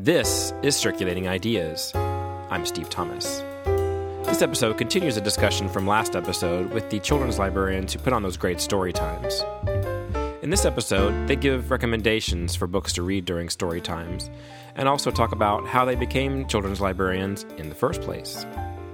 This is Circulating Ideas. I'm Steve Thomas. This episode continues a discussion from last episode with the children's librarians who put on those great story times. In this episode, they give recommendations for books to read during story times, and also talk about how they became children's librarians in the first place.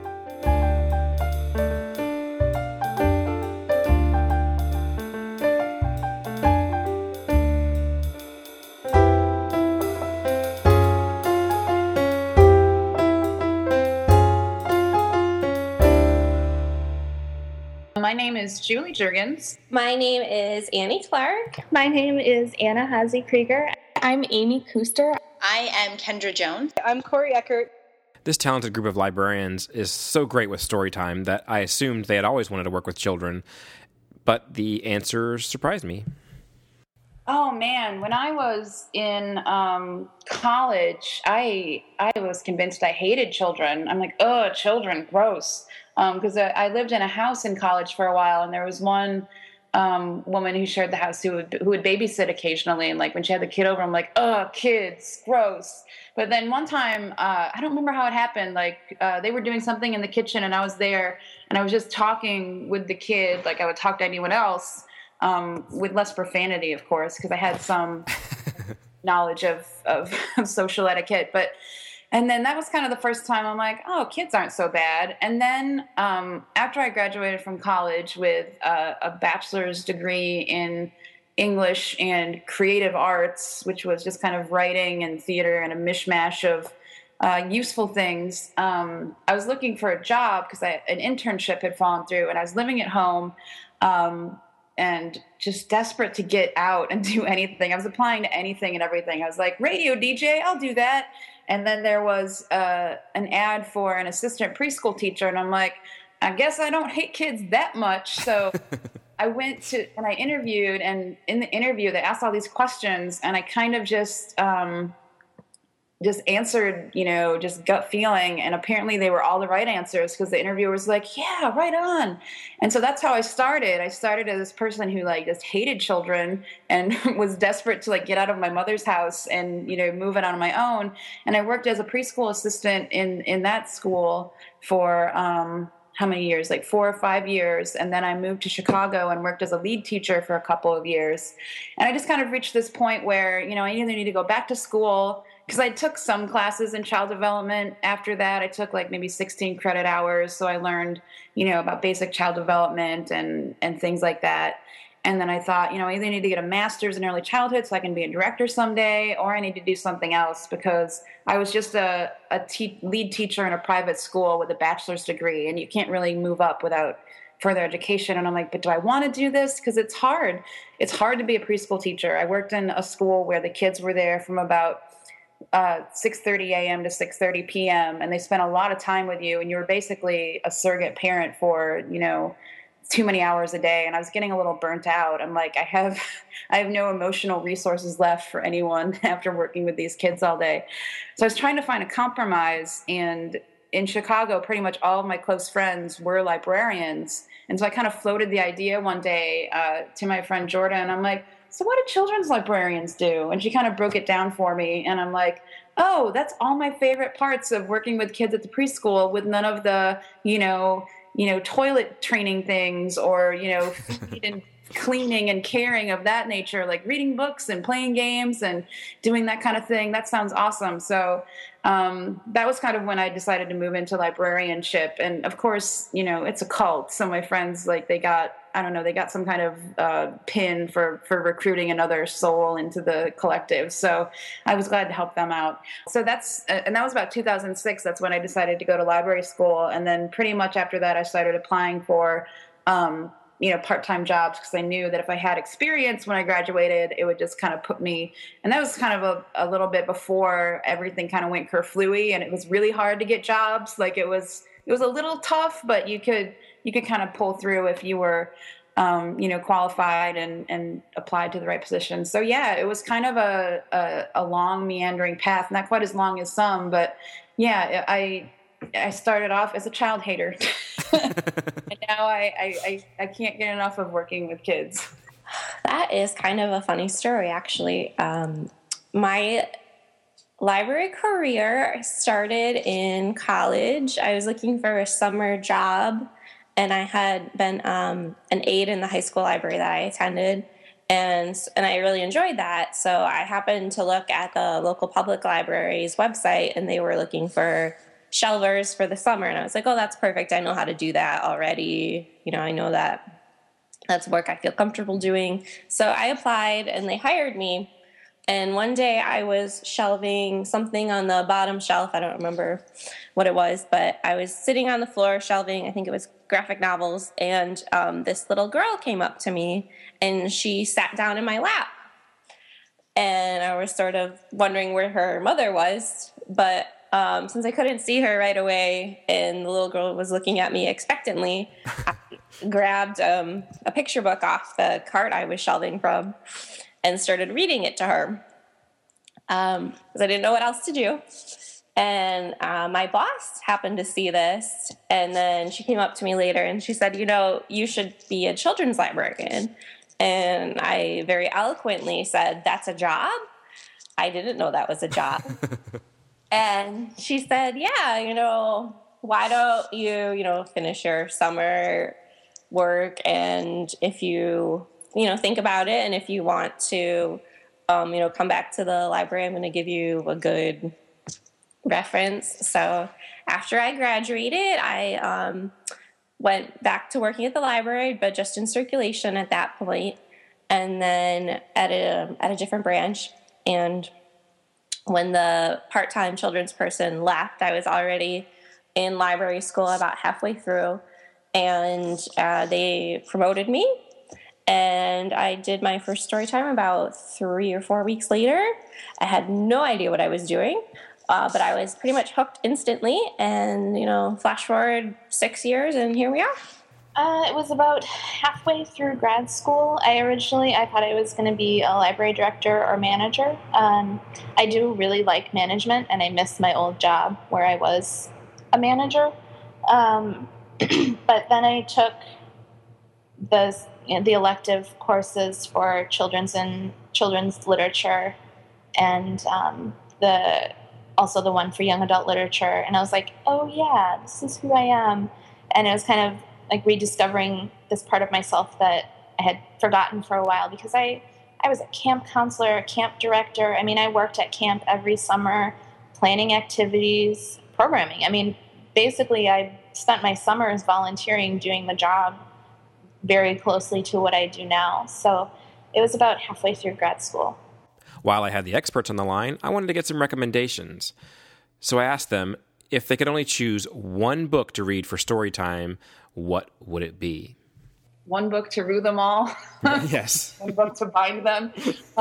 My name is Julie Juergens. My name is Annie Clark. My name is Anna Hazy-Krieger. I'm Amy Kuster. I am Kendra Jones. I'm Corey Eckert. This talented group of librarians is so great with story time that I assumed they had always wanted to work with children, but the answers surprised me. Oh man, when I was in college, I was convinced I hated children. I'm like, oh, children, gross. Because I lived in a house in college for a while, and there was one woman who shared the house who would babysit occasionally, and like when she had the kid over, I'm like, oh, kids, gross. But then one time, I don't remember how it happened, like they were doing something in the kitchen, and I was there, and I was just talking with the kid like I would talk to anyone else, with less profanity, of course, because I had some knowledge of social etiquette, and then that was kind of the first time I'm like, oh, kids aren't so bad. And then after I graduated from college with a bachelor's degree in English and creative arts, which was just kind of writing and theater and a mishmash of useful things, I was looking for a job because an internship had fallen through, and I was living at home and just desperate to get out and do anything. I was applying to anything and everything. I was like, radio DJ, I'll do that. And then there was an ad for an assistant preschool teacher, and I'm like, I guess I don't hate kids that much. So I went to, and I interviewed, and in the interview, they asked all these questions, and I kind of just answered, just gut feeling. And apparently they were all the right answers because the interviewer was like, yeah, right on. And so that's how I started. I started as this person who just hated children and was desperate to get out of my mother's house and, move it on my own. And I worked as a preschool assistant in that school for, how many years? 4 or 5 years. And then I moved to Chicago and worked as a lead teacher for a couple of years. And I just kind of reached this point where, I either need to go back to school, because I took some classes in child development after that. I took maybe 16 credit hours. So I learned, about basic child development and things like that. And then I thought, I either need to get a master's in early childhood so I can be a director someday, or I need to do something else, because I was just a lead teacher in a private school with a bachelor's degree, and you can't really move up without further education. And I'm like, but do I want to do this? Because it's hard. It's hard to be a preschool teacher. I worked in a school where the kids were there from about 6:30 a.m. to 6:30 p.m. and they spent a lot of time with you, and you were basically a surrogate parent for, too many hours a day. And I was getting a little burnt out. I'm like, I have no emotional resources left for anyone after working with these kids all day. So I was trying to find a compromise, and in Chicago, pretty much all of my close friends were librarians. And so I kind of floated the idea one day to my friend Jordan. I'm like, so what do children's librarians do? And she kind of broke it down for me. And I'm like, oh, that's all my favorite parts of working with kids at the preschool, with none of the, toilet training things or, feed and cleaning and caring of that nature, like reading books and playing games and doing that kind of thing. That sounds awesome. So that was kind of when I decided to move into librarianship. And of course, it's a cult. So my friends, they got some kind of pin for recruiting another soul into the collective. So I was glad to help them out. So and that was about 2006. That's when I decided to go to library school. And then pretty much after that, I started applying for, part-time jobs, because I knew that if I had experience when I graduated, it would just kind of put me, and that was kind of a little bit before everything kind of went kerflooey, and it was really hard to get jobs. It was a little tough, but you could kind of pull through if you were, qualified and applied to the right position. So yeah, it was kind of a long meandering path, not quite as long as some, but yeah, I started off as a child hater, and now I can't get enough of working with kids. That is kind of a funny story, actually. My library career started in college. I was looking for a summer job, and I had been an aide in the high school library that I attended, and I really enjoyed that. So I happened to look at the local public library's website, and they were looking for shelvers for the summer, and I was like, oh, that's perfect. I know how to do that already. I know that's work I feel comfortable doing. So I applied, and they hired me. And one day I was shelving something on the bottom shelf. I don't remember what it was, but I was sitting on the floor shelving, I think it was graphic novels, and this little girl came up to me, and she sat down in my lap. And I was sort of wondering where her mother was, but since I couldn't see her right away and the little girl was looking at me expectantly, I grabbed a picture book off the cart I was shelving from and started reading it to her because I didn't know what else to do. And my boss happened to see this, and then she came up to me later and she said, you should be a children's librarian. And I very eloquently said, that's a job? I didn't know that was a job. And she said, yeah, why don't you, finish your summer work, and if you think about it, and if you want to, come back to the library, I'm going to give you a good reference. So after I graduated, I went back to working at the library, but just in circulation at that point, and then at a different branch. And when the part-time children's person left, I was already in library school about halfway through, and they promoted me. And I did my first story time about 3 or 4 weeks later. I had no idea what I was doing, but I was pretty much hooked instantly. And, flash forward 6 years, and here we are. It was about halfway through grad school. I thought I was going to be a library director or manager. I do really like management, and I miss my old job where I was a manager. But then I took the elective courses for children's literature, and also the one for young adult literature. And I was like, oh yeah, this is who I am. And it was kind of like rediscovering this part of myself that I had forgotten for a while, because I was a camp counselor, a camp director. I mean, I worked at camp every summer, planning activities, programming. I mean, basically I spent my summers volunteering, doing the job very closely to what I do now. So it was about halfway through grad school. While I had the experts on the line, I wanted to get some recommendations. So I asked them, if they could only choose one book to read for story time, what would it be? One book to rue them all. Yes. One book to bind them.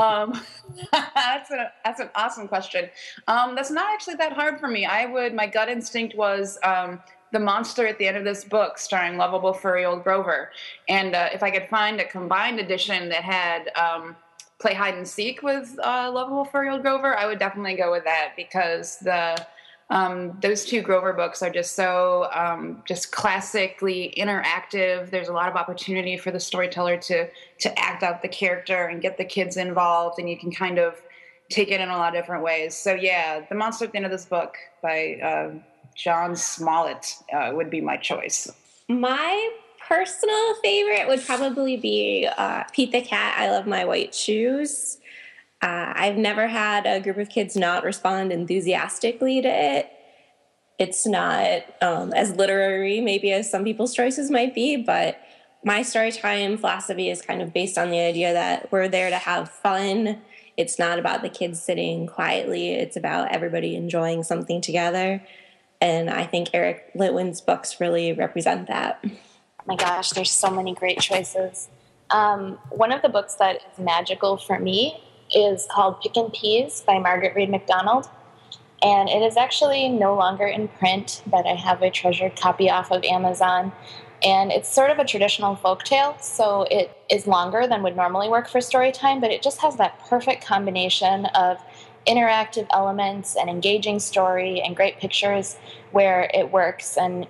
That's an awesome question. That's not actually that hard for me. My gut instinct was the monster at the end of this book, starring lovable furry old Grover. And if I could find a combined edition that had play hide and seek with lovable furry old Grover, I would definitely go with that, because those two Grover books are just so just classically interactive. There's a lot of opportunity for the storyteller to act out the character and get the kids involved, and you can kind of take it in a lot of different ways. So yeah, The Monster at the End of This Book by John Smollett would be my choice. My personal favorite would probably be Pete the Cat, I Love My White Shoes. I've never had a group of kids not respond enthusiastically to it. It's not as literary maybe as some people's choices might be, but my storytime philosophy is kind of based on the idea that we're there to have fun. It's not about the kids sitting quietly. It's about everybody enjoying something together. And I think Eric Litwin's books really represent that. Oh my gosh, there's so many great choices. One of the books that is magical for me is called Pick and Peas by Margaret Reed MacDonald. And it is actually no longer in print, but I have a treasured copy off of Amazon. And it's sort of a traditional folktale, so it is longer than would normally work for story time, but it just has that perfect combination of interactive elements and engaging story and great pictures where it works. And,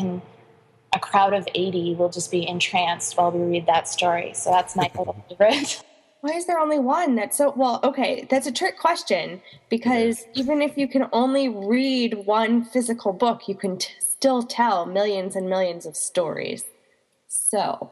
a crowd of 80 will just be entranced while we read that story. So that's my total favorite. why is there only one? That's so, well, okay, that's a trick question, because even if you can only read one physical book, you can still tell millions and millions of stories. So,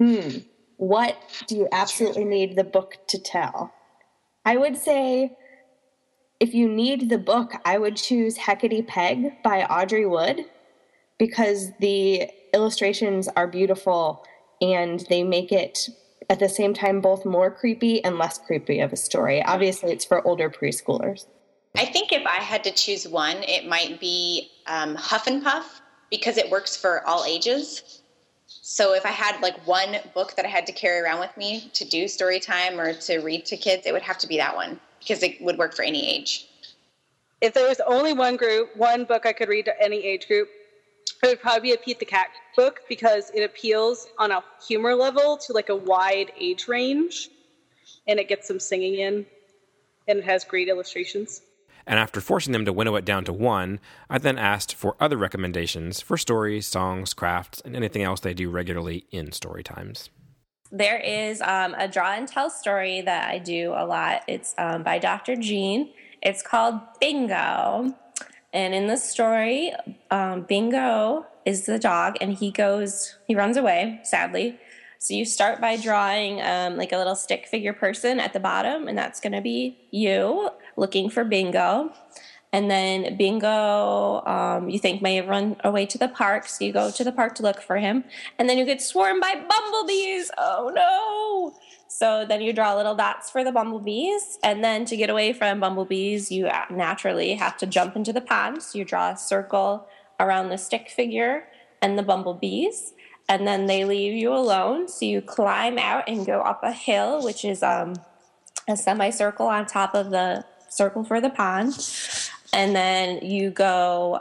what do you absolutely need the book to tell? I would say, if you need the book, I would choose Hecate Peg by Audrey Wood, because the illustrations are beautiful and they make it at the same time both more creepy and less creepy of a story. Obviously, it's for older preschoolers. I think if I had to choose one, it might be Huff and Puff, because it works for all ages. So if I had like one book that I had to carry around with me to do story time or to read to kids, it would have to be that one, because it would work for any age. If there was only one book I could read to any age group, it would probably be a Pete the Cat book, because it appeals on a humor level to like a wide age range, and it gets some singing in, and it has great illustrations. And after forcing them to winnow it down to one, I then asked for other recommendations for stories, songs, crafts, and anything else they do regularly in story times. There is a draw and tell story that I do a lot. It's by Dr. Jean. It's called Bingo. And in the story, Bingo is the dog, and he runs away, sadly. So you start by drawing like a little stick figure person at the bottom, and that's going to be you looking for Bingo. And then Bingo, you think may have run away to the park, so you go to the park to look for him. And then you get swarmed by bumblebees. Oh, no. So then you draw little dots for the bumblebees. And then to get away from bumblebees, you naturally have to jump into the pond. So you draw a circle around the stick figure and the bumblebees. And then they leave you alone. So you climb out and go up a hill, which is a semicircle on top of the circle for the pond. And then you go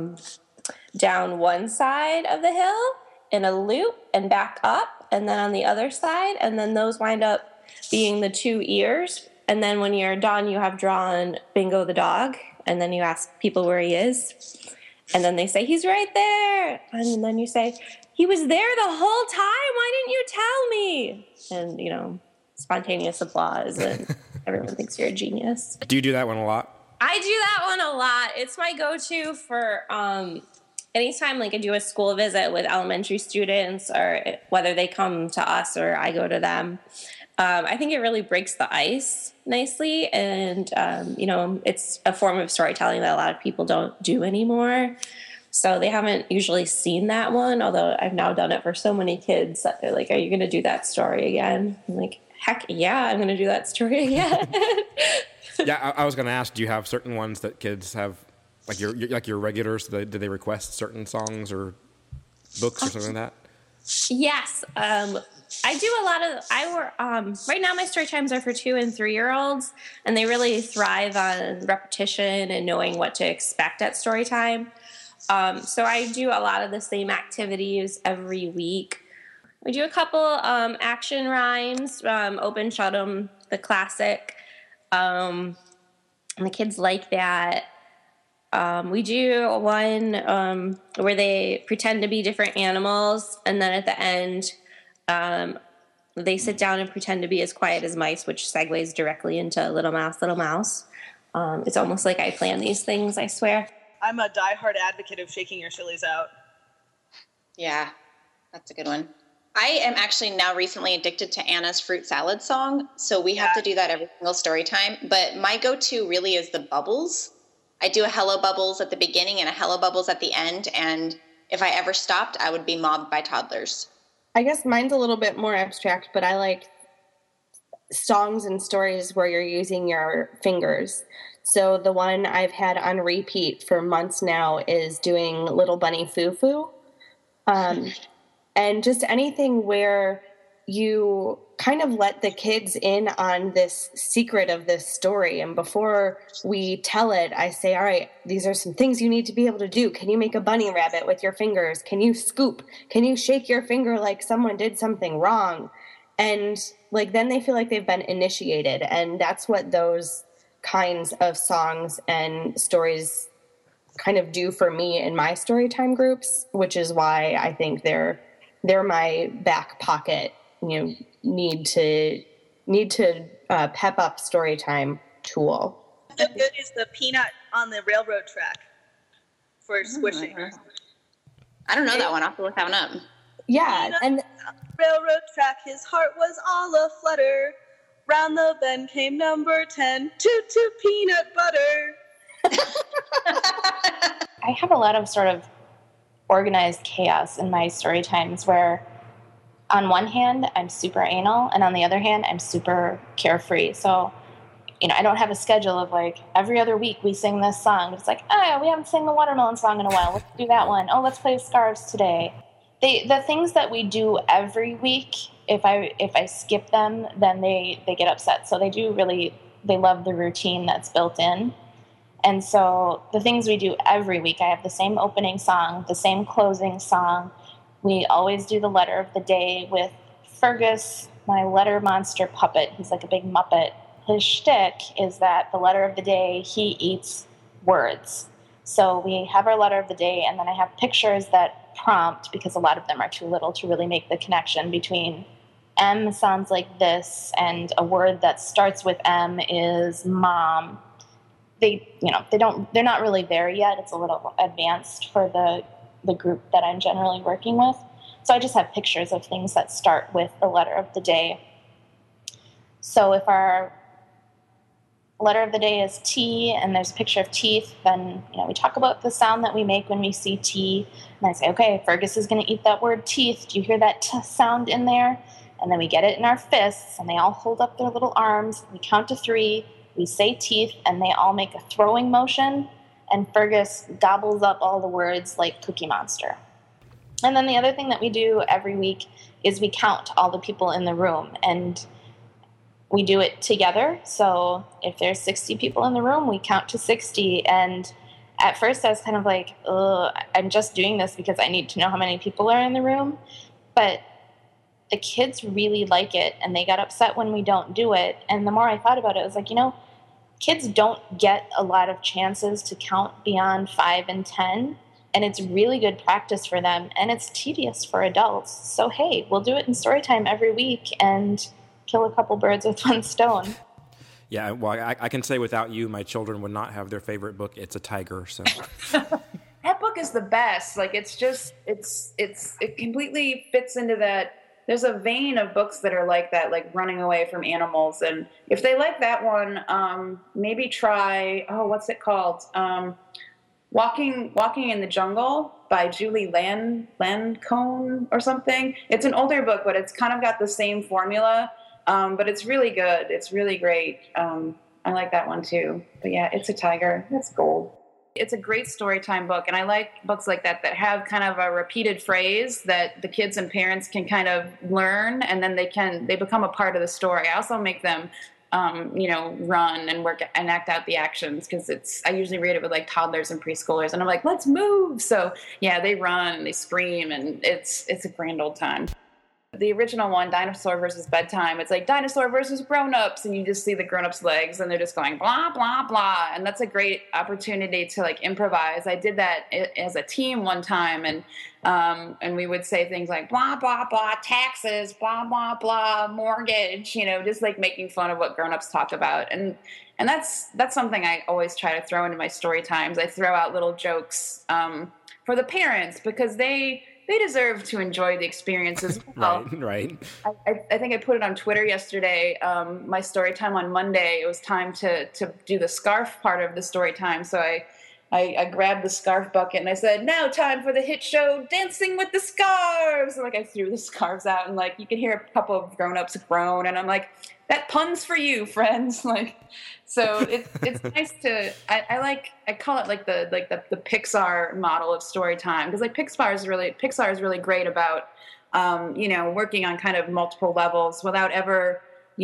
down one side of the hill in a loop and back up. And then on the other side, and then those wind up being the two ears. And then when you're done, you have drawn Bingo the dog, and then you ask people where he is. And then they say, he's right there. And then you say, he was there the whole time. Why didn't you tell me? And, spontaneous applause, and everyone thinks you're a genius. Do you do that one a lot? I do that one a lot. It's my go-to for anytime like I do a school visit with elementary students, or whether they come to us or I go to them. I think it really breaks the ice nicely, and it's a form of storytelling that a lot of people don't do anymore. So they haven't usually seen that one, although I've now done it for so many kids that they're like, are you going to do that story again? I'm like, heck yeah, I'm going to do that story again. Yeah, I was going to ask, do you have certain ones that kids have, like your regulars, do they request certain songs or books or something like that? Yes. I do a lot of, right now my story times are for 2- and 3-year-olds, and they really thrive on repetition and knowing what to expect at story time. So I do a lot of the same activities every week. We do a couple action rhymes, Open Shut 'em, the classic. And the kids like that. We do one where they pretend to be different animals, and then at the end, they sit down and pretend to be as quiet as mice, which segues directly into Little Mouse, Little Mouse. It's almost like I plan these things, I swear. I'm a diehard advocate of shaking your sillies out. Yeah, that's a good one. I am actually now recently addicted to Anna's fruit salad song, so we have to do that every single story time. But my go-to really is the bubbles. I do a Hello Bubbles at the beginning and a Hello Bubbles at the end, and if I ever stopped, I would be mobbed by toddlers. I guess mine's a little bit more abstract, but I like songs and stories where you're using your fingers. So the one I've had on repeat for months now is doing Little Bunny Foo Foo. And just anything where you kind of let the kids in on this secret of this story. And before we tell it, I say, all right, these are some things you need to be able to do. Can you make a bunny rabbit with your fingers? Can you scoop? Can you shake your finger like someone did something wrong? And like then they feel like they've been initiated. And that's what those kinds of songs and stories kind of do for me in my story time groups, which is why I think they're my back pocket, need to need to pep up story time tool. The good is the peanut on the railroad track for squishing. I don't know that one. I'll have to look that one up. Yeah, Peanut and on the railroad track, his heart was all aflutter. Round the bend came number 10, toot toot peanut butter. I have a lot of sort of organized chaos in my story times where on one hand I'm super anal and on the other hand I'm super carefree. So, I don't have a schedule of like every other week we sing this song. It's like, we haven't sang the watermelon song in a while. Let's do that one. Oh, let's play Scarves today. The things that we do every week, if I skip them, then they get upset. So they love the routine that's built in. And so the things we do every week, I have the same opening song, the same closing song. We always do the letter of the day with Fergus, my letter monster puppet. He's like a big Muppet. His shtick is that the letter of the day, he eats words. So we have our letter of the day, and then I have pictures that prompt, because a lot of them are too little to really make the connection between M sounds like this, and a word that starts with M is mom. They're not really there yet. It's a little advanced for the group that I'm generally working with. So I just have pictures of things that start with the letter of the day. So if our letter of the day is T and there's a picture of teeth, then we talk about the sound that we make when we see T. And I say, okay, Fergus is going to eat that word teeth. Do you hear that T sound in there? And then we get it in our fists, and they all hold up their little arms. We count to 3. We say teeth, and they all make a throwing motion, and Fergus gobbles up all the words like Cookie Monster. And then the other thing that we do every week is we count all the people in the room, and we do it together. So if there's 60 people in the room, we count to 60. And at first I was kind of like, I'm just doing this because I need to know how many people are in the room. But the kids really like it, and they got upset when we don't do it. And the more I thought about it, I was like, kids don't get a lot of chances to count beyond 5 and 10. And it's really good practice for them. And it's tedious for adults. So, hey, we'll do it in story time every week and kill a couple birds with one stone. Yeah, well, I can say without you, my children would not have their favorite book, It's a Tiger. So That book is the best. Like, it completely fits into that. There's a vein of books that are like that, like running away from animals. And if they like that one, maybe try, what's it called? Walking in the Jungle by Julie Lancome or something. It's an older book, but it's kind of got the same formula. But it's really good. It's really great. I like that one too. But yeah, It's a Tiger. That's gold. It's a great storytime book, and I like books like that have kind of a repeated phrase that the kids and parents can kind of learn, and then they become a part of the story. I also make them, run and work and act out the actions, because I usually read it with like toddlers and preschoolers, and I'm like, let's move. So yeah, they run and they scream, and it's a grand old time. The original one, Dinosaur versus Bedtime, it's like dinosaur versus grown-ups, and you just see the grown-ups' legs, and they're just going blah, blah, blah. And that's a great opportunity to like improvise. I did that as a team one time, and we would say things like blah, blah, blah, taxes, blah, blah, blah, mortgage, just like making fun of what grown-ups talk about. And that's something I always try to throw into my story times. I throw out little jokes for the parents, because they deserve to enjoy the experience as well. Right. I think I put it on Twitter yesterday. My story time on Monday, it was time to do the scarf part of the story time. So I grabbed the scarf bucket and I said, now time for the hit show Dancing with the Scarves. And I threw the scarves out, and you could hear a couple of grown-ups groan, and I'm like, that pun's for you, friends. So it's nice to, I call it the Pixar model of story time, because Pixar is really great about working on kind of multiple levels without ever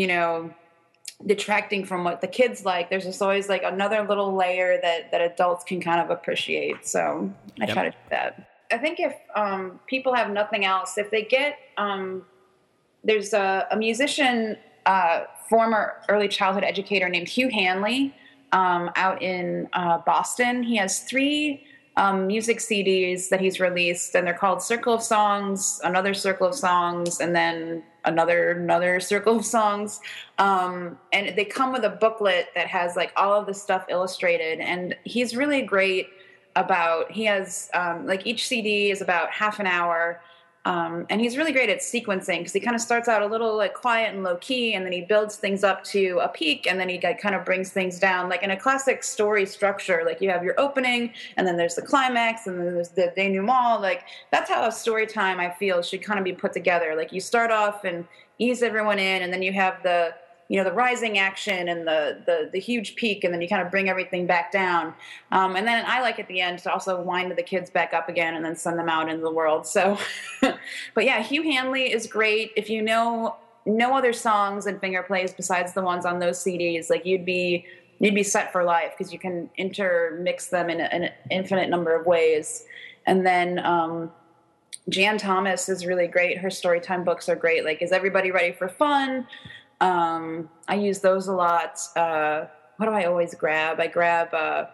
detracting from what the kids like. There's just always another little layer that adults can kind of appreciate. So I try to do that. I think if people have nothing else, if they get there's a musician, former early childhood educator named Hugh Hanley out in Boston. He has 3 music CDs that he's released, and they're called Circle of Songs, Another Circle of Songs, and then another Circle of Songs. And they come with a booklet that has like all of the stuff illustrated, and he's really great about, he has like each CD is about half an hour. And he's really great at sequencing because he kind of starts out a little like quiet and low key, and then he builds things up to a peak, and then he kind of brings things down like in a classic story structure. Like you have your opening, and then there's the climax, and then there's the denouement. Like that's how a story time, I feel, should kind of be put together. Like you start off and ease everyone in, and then you have the rising action and the huge peak, and then you kind of bring everything back down. And then I like at the end to also wind the kids back up again and then send them out into the world. So, but yeah, Hugh Hanley is great. If you know no other songs and finger plays besides the ones on those CDs, like you'd be set for life because you can intermix them in an infinite number of ways. And then Jan Thomas is really great. Her storytime books are great. Like, Is Everybody Ready for Fun? I use those a lot. What do I always grab? I grab,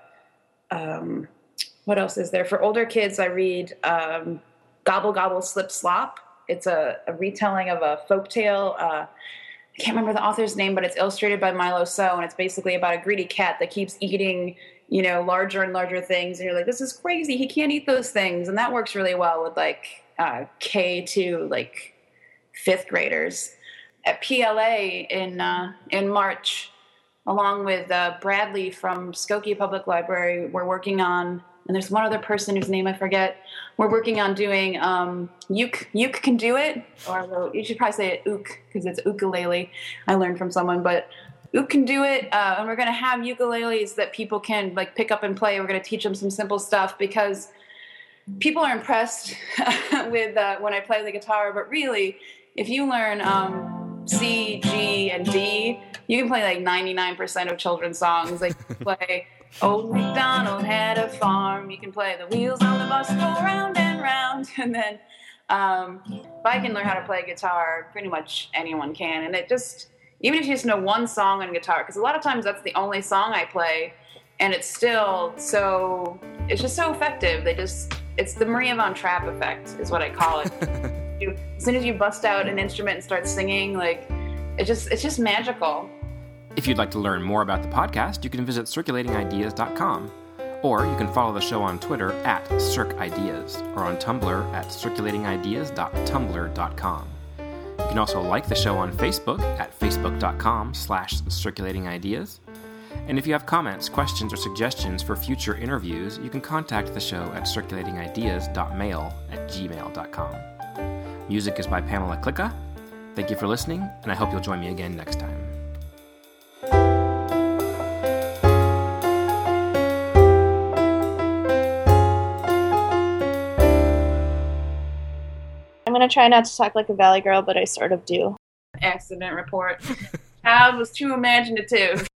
what else is there? For older kids, I read Gobble Gobble Slip Slop. It's a retelling of a folktale. I can't remember the author's name, but it's illustrated by Milo So, and it's basically about a greedy cat that keeps eating, larger and larger things. And you're like, this is crazy. He can't eat those things. And that works really well with like K to like 5th graders. At PLA in March, along with Bradley from Skokie Public Library, we're working on, and there's one other person whose name I forget, we're working on doing Uke Can Do It, or you should probably say it Ook, because it's ukulele. I learned from someone, but Uke Can Do It, and we're going to have ukuleles that people can like pick up and play. We're going to teach them some simple stuff because people are impressed with when I play the guitar, but really, if you learn C, G, and D, you can play like 99% of children's songs. Like you can play Old MacDonald Had a Farm. You can play The Wheels on the Bus Go Round and Round. And then if I can learn how to play guitar, pretty much anyone can. And it just, even if you just know one song on guitar, because a lot of times that's the only song I play, and it's still so, it's just so effective. It's the Maria von Trapp effect is what I call it. As soon as you bust out an instrument and start singing, like it's just magical. If you'd like to learn more about the podcast, you can visit circulatingideas.com, or you can follow the show on Twitter at circideas, or on Tumblr at circulatingideas.tumblr.com. You can also like the show on Facebook at facebook.com/circulatingideas. And if you have comments, questions, or suggestions for future interviews, you can contact the show at circulatingideas.mail@gmail.com. Music is by Pamela Klicka. Thank you for listening, and I hope you'll join me again next time. I'm going to try not to talk like a Valley girl, but I sort of do. Accident report. Child was too imaginative.